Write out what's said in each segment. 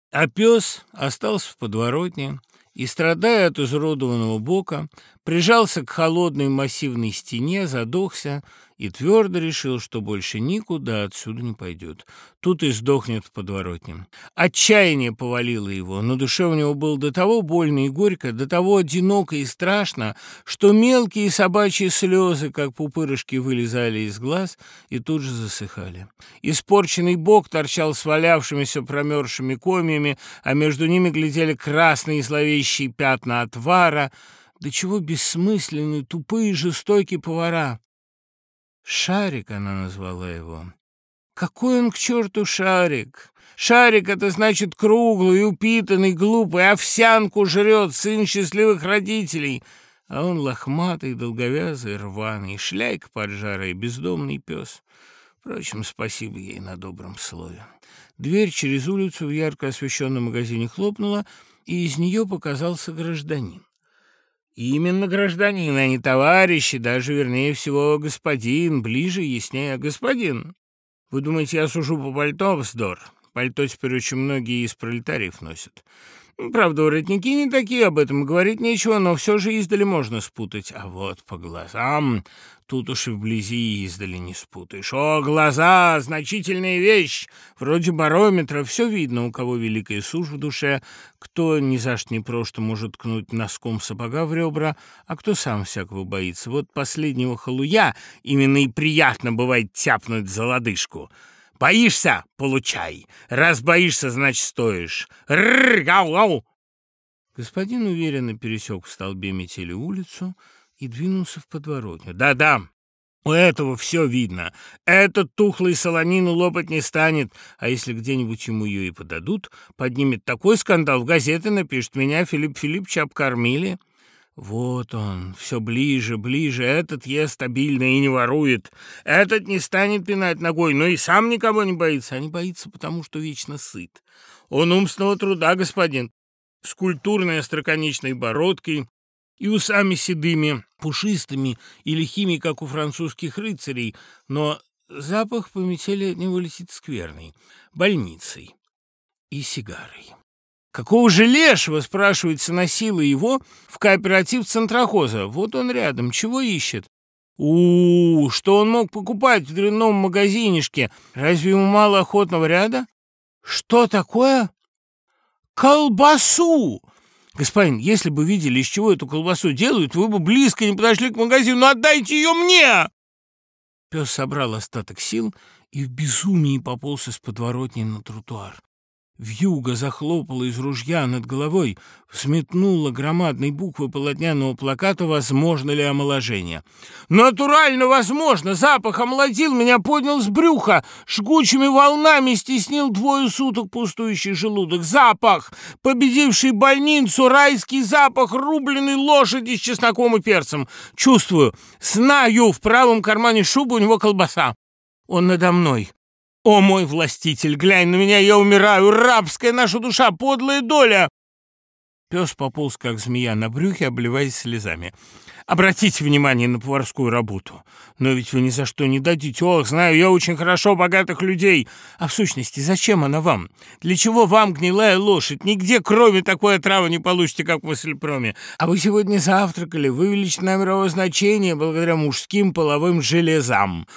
А пес остался в подворотне и, страдая от изуродованного бока, прижался к холодной массивной стене, задохся и твердо решил, что больше никуда отсюда не пойдет. Тут и сдохнет в подворотне. Отчаяние повалило его, на душе у него было до того больно и горько, до того одиноко и страшно, что мелкие собачьи слезы, как пупырышки, вылезали из глаз и тут же засыхали. Испорченный бок торчал свалявшимися промерзшими комьями, а между ними глядели красные зловещие пятна отвара. До чего бессмысленные, тупые, жестокие повара. Шарик она назвала его. Какой он к черту Шарик? Шарик — это значит круглый, упитанный, глупый, овсянку жрет, сын счастливых родителей. А он лохматый, долговязый, рваный, шляйка поджарая, бездомный пес. Впрочем, спасибо ей на добром слове. Дверь через улицу в ярко освещенном магазине хлопнула, и из нее показался гражданин. Именно гражданин, а не товарищ, и даже, вернее всего, господин, ближе и яснее господин. Вы думаете, я сужу по пальто? Вздор. Пальто теперь очень многие из пролетариев носят. Правда, воротники не такие, об этом говорить нечего, но все же издали можно спутать. А вот по глазам тут уж и вблизи издали не спутаешь. О, глаза — значительная вещь, вроде барометра. Все видно, у кого великая сушь в душе, кто ни за что ни просто может ткнуть носком сапога в ребра, а кто сам всякого боится. Вот последнего халуя именно и приятно бывает тяпнуть за лодыжку. Боишься — получай. Раз боишься, значит, стоишь. Рррр-гау-гау. Господин уверенно пересек в столбе метели улицу и двинулся в подворотню. Да-да, у этого все видно. Этот тухлый солонину лопать не станет, а если где-нибудь ему ее и подадут, поднимет такой скандал, в газеты напишут: «Меня Филипп Филипповича обкормили». Вот он, все ближе, ближе. Этот ест обильно и не ворует. Этот не станет пинать ногой, но и сам никого не боится. А не боится, потому что вечно сыт. Он умственного труда, господин, с культурной остроконечной бородкой и усами седыми, пушистыми и лихими, как у французских рыцарей, но запах по метели от него летит скверный, больницей и сигарой. «Какого же лешего?» — спрашивается, носила его в кооператив Центрохоза. Вот он рядом, чего ищет? Что он мог покупать в дрянном магазинишке? Разве ему мало охотного ряда? Что такое? Колбасу! Господин, если бы видели, из чего эту колбасу делают, вы бы близко не подошли к магазину. Отдайте ее мне!» Пес собрал остаток сил и в безумии пополз из подворотни на тротуар. Вьюга захлопала из ружья над головой, взметнула громадной буквы полотняного плаката «Возможно ли омоложение?». «Натурально возможно! Запах омолодил меня, поднял с брюха, жгучими волнами стеснил 2 суток пустующий желудок. Запах, победивший больницу, райский запах рубленой лошади с чесноком и перцем. Чувствую, знаю, в правом кармане шубы у него колбаса. Он надо мной». «О, мой властитель, глянь на меня, я умираю! Рабская наша душа, подлая доля!» Пес пополз, как змея, на брюхе, обливаясь слезами. «Обратите внимание на поварскую работу. Но ведь вы ни за что не дадите. Ох, знаю я очень хорошо богатых людей. А в сущности, зачем она вам? Для чего вам гнилая лошадь? Нигде, кроме такой отравы, не получите, как в Мыслепроме. А вы сегодня завтракали, вывеличенное мировое значение благодаря мужским половым железам.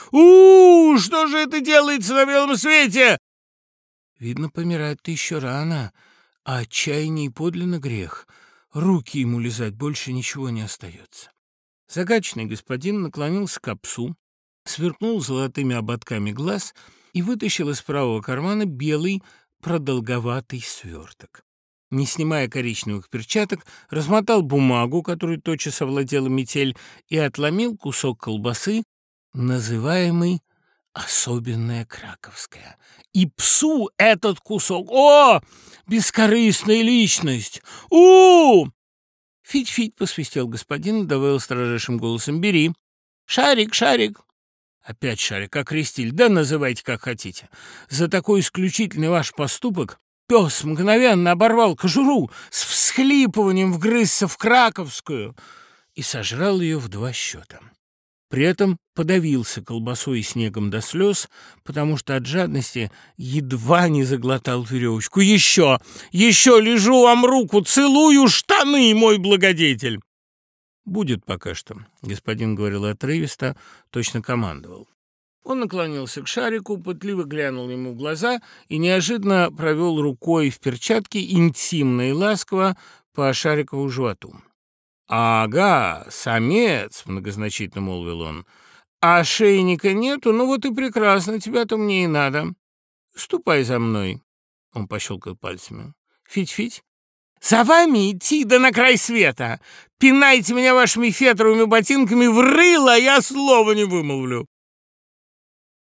Что же это делается на белом свете?» Видно, помирать-то еще рано, а отчаяние и подлинно грех. Руки ему лизать, больше ничего не остается. Загадочный господин наклонился к псу, сверкнул золотыми ободками глаз и вытащил из правого кармана белый продолговатый сверток. Не снимая коричневых перчаток, размотал бумагу, которой тотчас овладела метель, и отломил кусок колбасы, называемый «особенная краковская». И псу этот кусок. О, бескорыстная личность! «Фить-фить», — посвистел господин и добавил строжайшим голосом: «Бери. Шарик, шарик». Опять шарик, окрестили. Да называйте, как хотите. За такой исключительный ваш поступок пес мгновенно оборвал кожуру, с всхлипыванием вгрызся в краковскую и сожрал ее в 2 счета. При этом подавился колбасой и снегом до слез, потому что от жадности едва не заглотал веревочку. «Еще! Еще! Лежу вам руку! Целую штаны, мой благодетель!» «Будет пока что», — господин говорил отрывисто, точно командовал. Он наклонился к шарику, пытливо глянул ему в глаза и неожиданно провел рукой в перчатке интимно и ласково по шарикову животу. «Ага, самец», — многозначительно молвил он. «А ошейника нету? Ну вот и прекрасно, тебя-то мне и надо. Ступай за мной», — он пощелкал пальцами. «Фить-фить». «За вами идти, да на край света! Пинайте меня вашими фетровыми ботинками в рыло, я слова не вымолвлю!»